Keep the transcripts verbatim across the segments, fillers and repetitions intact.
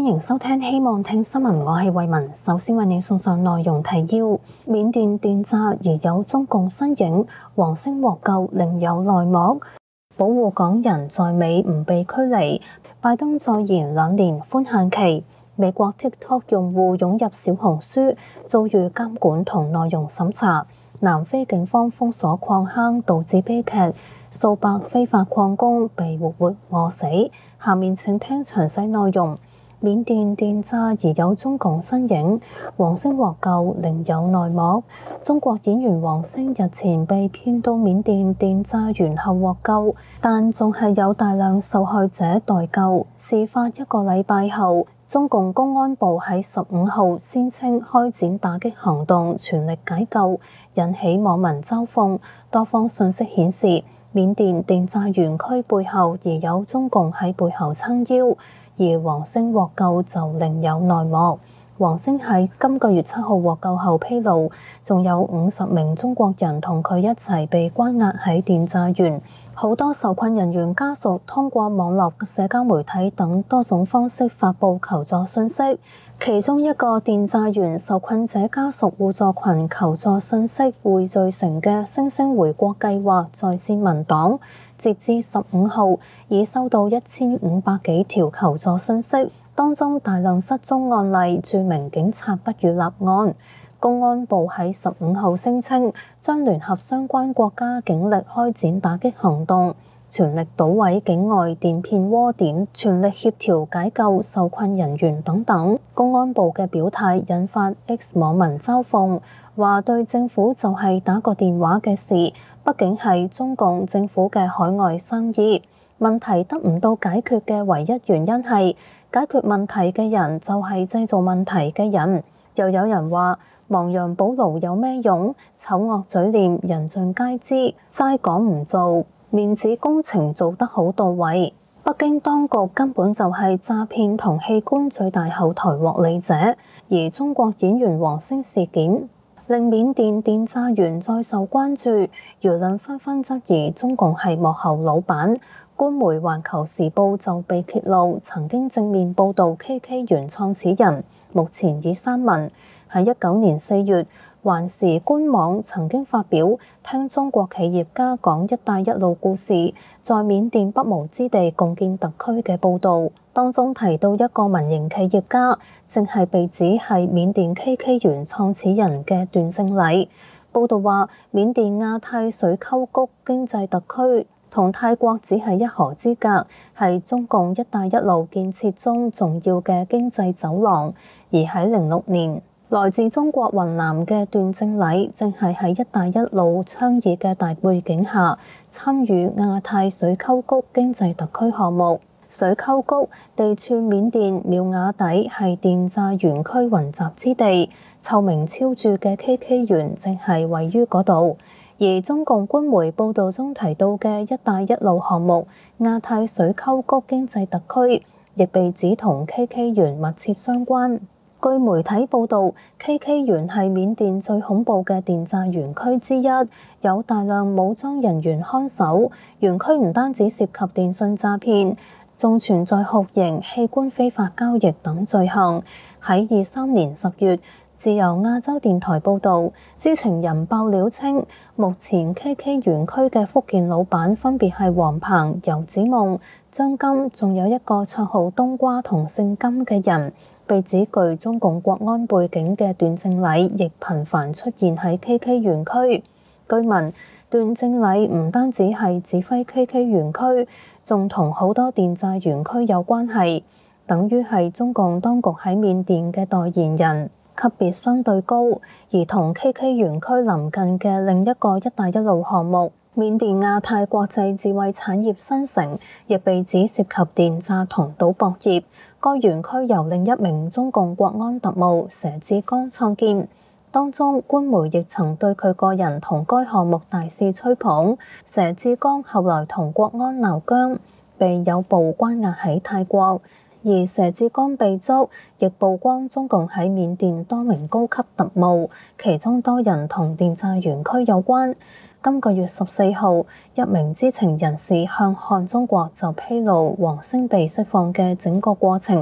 迎收聽希望聽新聞，我係慧雯。首先為你送上內容提要：緬甸電詐疑有中共身影，王星獲救另有內幕；保護港人在美唔被驅離；拜登再延兩年寬限期；美國 TikTok 用戶湧入小紅書，遭遇監管同內容審查；南非警方封鎖礦坑，導致悲劇，數百非法礦工被活活餓死。下面請聽詳細內容。緬甸電詐疑有中共身影，王星獲救另有內幕。中國演員王星日前被騙到緬甸電詐園後獲救，但仲係有大量受害者待救。事發一個禮拜後，中共公安部喺十五號宣稱開展打擊行動，全力解救，引起網民嘲諷。多方信息顯示，緬甸電詐園區背後疑有中共喺背後撐腰。而王星獲救就另有內幕。王星喺今個月七號獲救後披露，仲有五十名中國人同佢一齊被關押喺電詐園。好多受困人員家屬通過網絡、社交媒體等多種方式發布求助信息。其中一個電詐園受困者家屬互助群求助信息匯聚成嘅星星回國計劃在線文檔，截至十五號已收到一千五百幾條求助信息，當中大量失蹤案例，註明警察不予立案。公安部喺十五號聲稱，將聯合相關國家警力開展打擊行動，全力搗毀境外電騙窩點，全力協調解救受困人員等等。公安部嘅表態引發 X 網民嘲諷，話對政府就係打個電話嘅事，畢竟係中共政府嘅海外生意。問題得唔到解決嘅唯一原因係解決問題嘅人就係製造問題嘅人。又有人話亡羊補牢有咩用？醜惡嘴臉人盡皆知，齋講唔做，面子工程做得好到位。北京當局根本就係詐騙同器官最大後台獲利者，而中國演員王星事件令緬甸電詐園再受關注，輿論紛紛質疑中共係幕後老闆。官媒《環球時報》就被揭露曾經正面報導 K K 園創始人，目前已刪文。喺一九年四月，環時官網曾經發表聽中國企業家講一帶一路故事，在緬甸不毛之地共建特區嘅報導，當中提到一個民營企業家，正係被指係緬甸 K K 園創始人嘅段正禮。報導話，緬甸亞太水溝谷經濟特區同泰國只係一河之隔，係中共一帶一路建設中重要嘅經濟走廊。而喺零六年，來自中國雲南嘅段正禮正係喺一帶一路倡議嘅大背景下，參與亞太水溝谷經濟特區項目。水溝谷地處緬甸苗瓦底，係電詐園區雲集之地，臭名昭著嘅 K K 園正係位於嗰度。而中共官媒報導中提到嘅一帶一路項目亞太水溝谷經濟特區，亦被指同 K K 園密切相關。據媒體報導 ，K K 園係緬甸最恐怖嘅電詐園區之一，有大量武裝人員看守。園區唔單止涉及電信詐騙，仲存在酷刑、器官非法交易等罪行。喺二三年十月，自由亞洲電台報導，知情人爆料稱，目前 K K 園區嘅福建老闆分別係黃鵬、游子夢、張金，仲有一個綽號冬瓜同姓金嘅人。被指具中共國安背景嘅段正禮，亦頻繁出現喺 K K 園區。據聞，段正禮唔單止係指揮 K K 園區，仲同好多電詐園區有關係，等於係中共當局喺緬甸嘅代言人，級別相對高。而同 K K 園區鄰近嘅另一個一帶一路項目，緬甸亞太國際智慧產業新城，亦被指涉及電詐同賭博業。該園區由另一名中共國安特務佘志剛創建，當中官媒亦曾對佢個人同該項目大肆吹捧。佘志剛後來同國安鬧僵，被誘捕關押喺泰國。而佘志剛被捉，亦曝光中共喺緬甸多名高級特務，其中多人同電詐園區有關。今個月十四號，一名知情人士向看中國就披露王星被釋放嘅整個過程，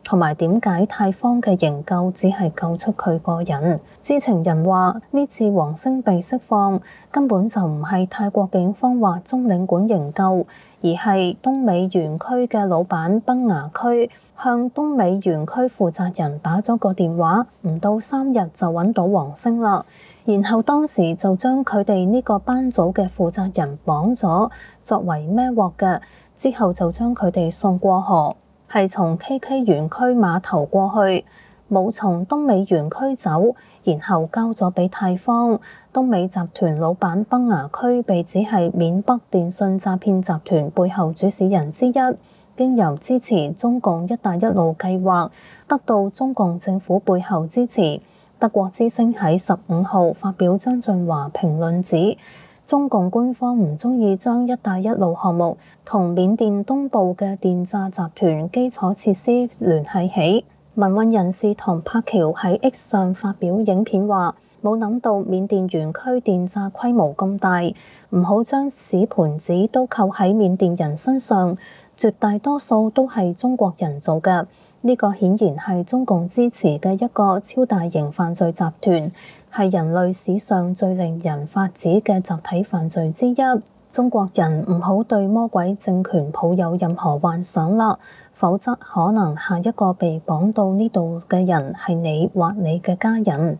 同埋點解泰方嘅營救只係救出佢個人。知情人話，呢次黃星被釋放根本就唔係泰國警方或中領館營救，而係東美園區嘅老闆崩牙區向東美園區負責人打咗個電話，唔到三日就揾到黃星啦。然後當時就將佢哋呢個班組嘅負責人綁咗，作為孭鑊嘅，之後就將佢哋送過河，係從 K K 園區碼頭過去，冇從東美園區走，然後交咗俾泰方。東美集團老闆崩牙區被指係緬北電信詐騙集團背後主使人之一，經由支持中共一帶一路計劃，得到中共政府背後支持。德國之聲喺十五號發表張俊華評論指，中共官方唔中意將一帶一路項目同緬甸東部嘅電詐集團基礎設施聯繫起。民運人士唐柏橋喺 X 上發表影片話，冇諗到緬甸園區電詐規模咁大，唔好將屎盤子都扣喺緬甸人身上，絕大多數都係中國人做嘅。呢個顯然係中共支持嘅一個超大型犯罪集團，係人類史上最令人髮指嘅集體犯罪之一。中國人唔好對魔鬼政權抱有任何幻想啦，否則可能下一個被綁到呢度嘅人係你或你嘅家人。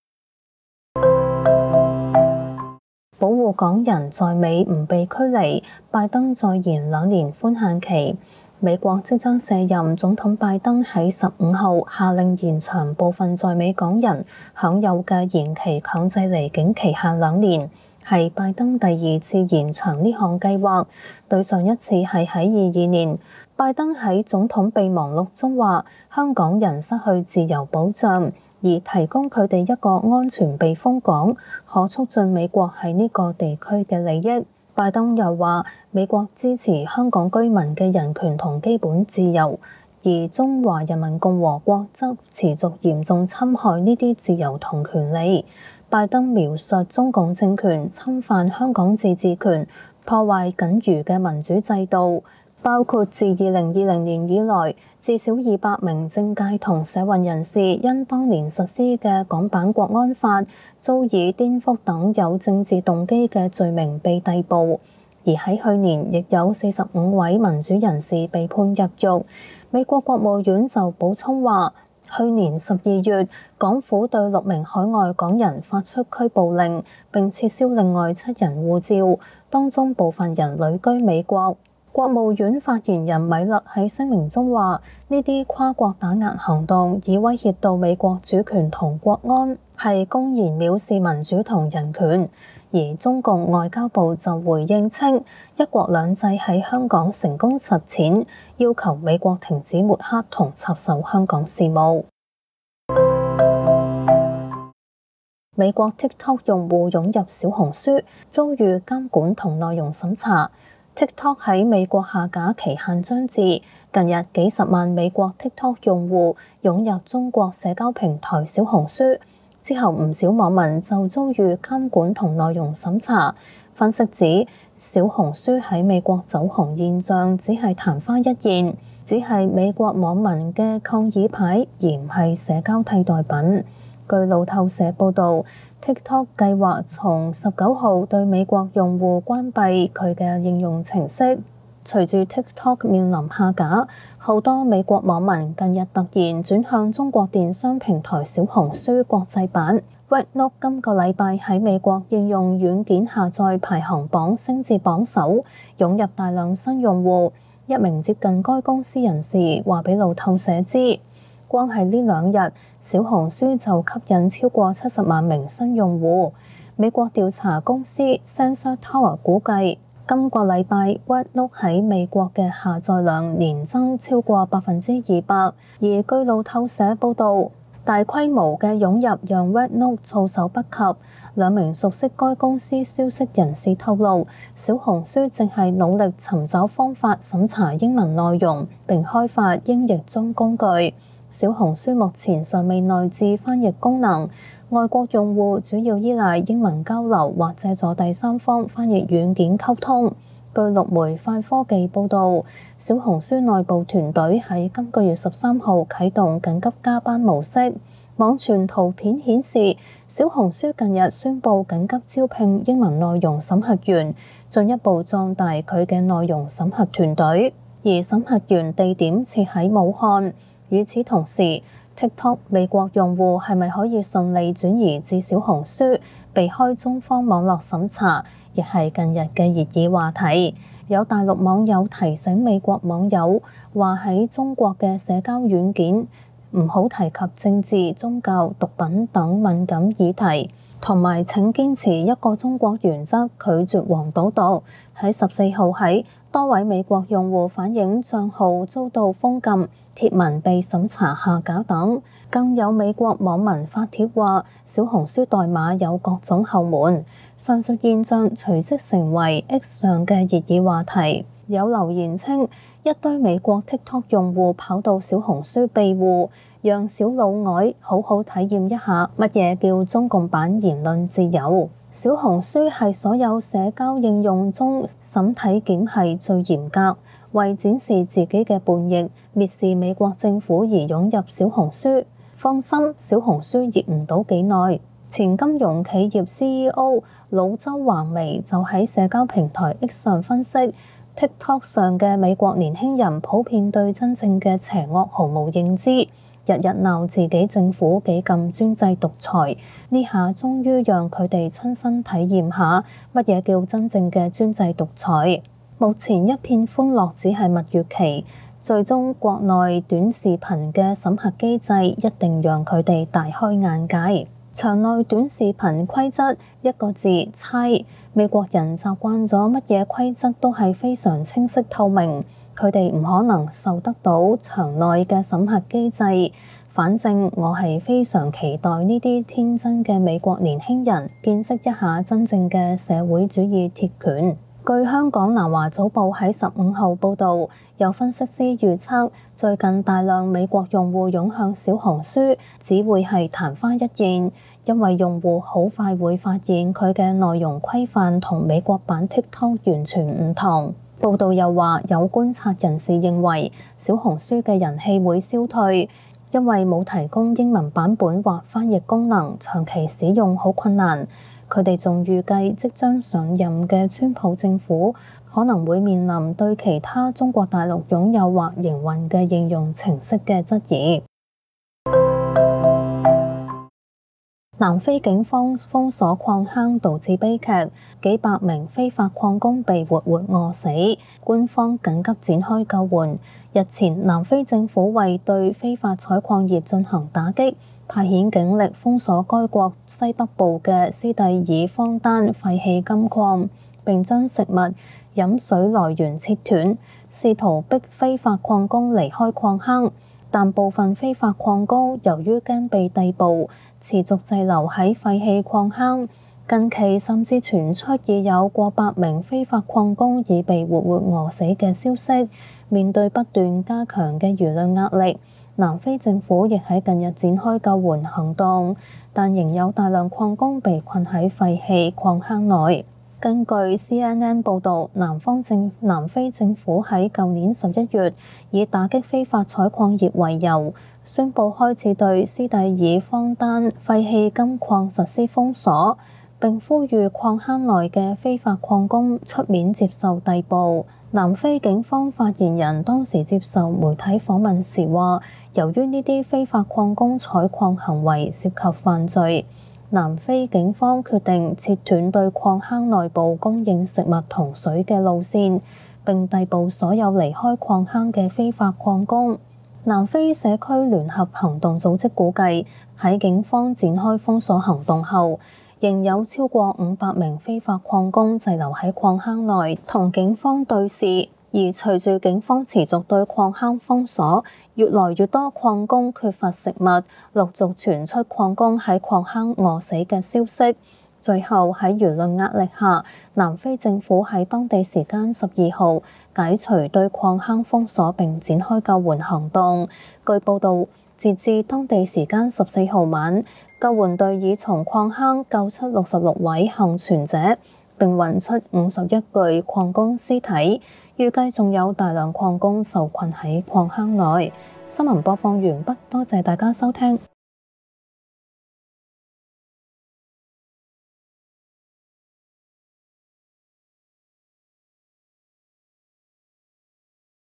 保護港人在美唔被驅離，拜登再延兩年寬限期。美國即將卸任總統拜登喺十五號下令延長部分在美港人享有嘅延期強制離境期限兩年，係拜登第二次延長呢項計劃，對上一次係喺二二年。拜登喺總統備忘錄中話，香港人失去自由保障，而提供佢哋一個安全避風港，可促進美國喺呢個地區嘅利益。拜登又話，美國支持香港居民嘅人權同基本自由，而中華人民共和國則持續嚴重侵害呢啲自由同權利。拜登描述中共政權侵犯香港自治權，破壞僅餘嘅民主制度，包括自二零二零年以來，至少二百名政界同社運人士因當年實施嘅港版國安法，遭以顛覆等有政治動機嘅罪名被逮捕。而喺去年，亦有四十五位民主人士被判入獄。美國國務院就補充話，去年十二月，港府對六名海外港人發出拘捕令，並撤銷另外七人護照，當中部分人旅居美國。國務院發言人米勒喺聲明中話，呢啲跨國打壓行動已威脅到美國主權同國安，係公然藐視民主同人權。而中共外交部就回應稱，一國兩制喺香港成功實踐，要求美國停止抹黑同插手香港事務。美國 TikTok 用戶湧入小紅書，遭遇監管同內容審查。TikTok 喺美國下架期限將至，近日幾十萬美國 TikTok 用戶湧入中國社交平台小紅書，之後唔少網民就遭遇監管同內容審查。分析指，小紅書喺美國走紅現象只係曇花一現，只係美國網民嘅抗議牌，而唔係社交替代品。據路透社報導，TikTok 計劃從十九號對美國用戶關閉佢嘅應用程式。隨住 TikTok 面臨下架，好多美國網民近日突然轉向中國電商平台小紅書國際版。Webnote 今個禮拜喺美國應用軟件下載排行榜升至榜首，湧入大量新用戶。一名接近該公司人士話俾路透社知，光係呢兩日，小紅書就吸引超過七十萬名新用戶。美國調查公司 Sensor Tower 估計，今個禮拜 Webnote 喺美國嘅下載量年增超過百分之二百。而據路透社報導，大規模嘅湧入讓 Webnote 措手不及。兩名熟悉該公司消息人士透露，小紅書正係努力尋找方法審查英文內容，並開發英譯中工具。小紅書目前尚未內置翻譯功能，外國用戶主要依賴英文交流或借助第三方翻譯軟件溝通。 據陸媒快科技報導，小紅書內部團隊喺今個月十三號啟動緊急加班模式。網傳圖片顯示，小紅書近日宣布緊急招聘英文內容審核員，進一步壯大佢嘅內容審核團隊。而審核員地點設喺武漢。與此同時，TikTok 美國用戶係咪可以順利轉移至小紅書，避開中方網絡審查，亦係近日嘅熱議話題。有大陸網友提醒美國網友，話喺中國嘅社交軟件唔好提及政治、宗教、毒品等敏感議題，同埋請堅持一個中國原則，拒絕黃賭毒。喺十四號喺多位美國用戶反映帳號遭到封禁、貼文被審查下架等，更有美國網民發帖話小紅書代碼有各種後門。上述現象隨即成為 X 上嘅熱議話題。有留言稱，一堆美國 TikTok 用戶跑到小紅書庇護，讓小老外好好體驗一下乜嘢叫中共版言論自由。小紅書係所有社交應用中審體檢係最嚴格，為展示自己嘅叛逆、蔑視美國政府而湧入小紅書。放心，小紅書熱唔到幾耐。前金融企業 C E O 老周華薇就喺社交平台 X 上分析，TikTok 上嘅美國年輕人普遍對真正嘅邪惡毫無認知，日日鬧自己政府幾咁專制獨裁，呢下終於讓佢哋親身體驗下乜嘢叫真正嘅專制獨裁。目前一片歡樂只係蜜月期，最終國內短視頻嘅審核機制一定讓佢哋大開眼界。場內短視頻規則一個字猜，美國人習慣咗乜嘢規則都係非常清晰透明，佢哋唔可能受得到場內嘅審核機制。反正我係非常期待呢啲天真嘅美國年輕人見識一下真正嘅社會主義鐵拳。據香港南華早報喺十五號報導，有分析師預測，最近大量美國用戶湧向小紅書，只會係曇花一現，因為用戶好快會發現佢嘅內容規範同美國版 TikTok 完全唔同。報導又話，有觀察人士認為，小紅書嘅人氣會消退，因為冇提供英文版本或翻譯功能，長期使用好困難。佢哋仲預計即將上任嘅川普政府可能會面臨對其他中國大陸擁有或營運嘅應用程式嘅質疑。南非警方封鎖礦坑導致悲劇，幾百名非法礦工被活活餓死，官方緊急展開救援。日前，南非政府為對非法採礦業進行打擊，派遣警力封鎖該國西北部嘅斯蒂爾方丹廢棄金礦，並將食物、飲水來源切斷，試圖逼非法礦工離開礦坑。但部分非法礦工由於驚被逮捕，持續滯留喺廢棄礦坑。近期甚至傳出已有過百名非法礦工已被活活餓死嘅消息。面對不斷加強嘅輿論壓力，南非政府亦喺近日展開救援行動，但仍有大量礦工被困喺廢棄礦坑內。根據 C N N 報導，南方政南非政府喺舊年十一月以打擊非法採礦業為由，宣布開始對斯蒂爾方丹廢棄金礦實施封鎖，並呼籲礦坑內嘅非法礦工出面接受逮捕。南非警方發言人當時接受媒體訪問時話，由於呢啲非法礦工採礦行為涉及犯罪，南非警方決定切斷對礦坑內部供應食物同水嘅路線，並逮捕所有離開礦坑嘅非法礦工。南非社區聯合行動組織估計，喺警方展開封鎖行動後，仍有超過五百名非法礦工滯留喺礦坑內，同警方對峙。而隨住警方持續對礦坑封鎖，越來越多礦工缺乏食物，陸續傳出礦工喺礦坑餓死嘅消息。最後喺輿論壓力下，南非政府喺當地時間十二號解除對礦坑封鎖並展開救援行動。據報導，截至當地時間十四號晚，救援隊已從礦坑救出六十六位幸存者， 並揾出五十一具礦工屍體，預計仲有大量礦工受困喺礦坑內。新聞播放完畢，多謝大家收聽。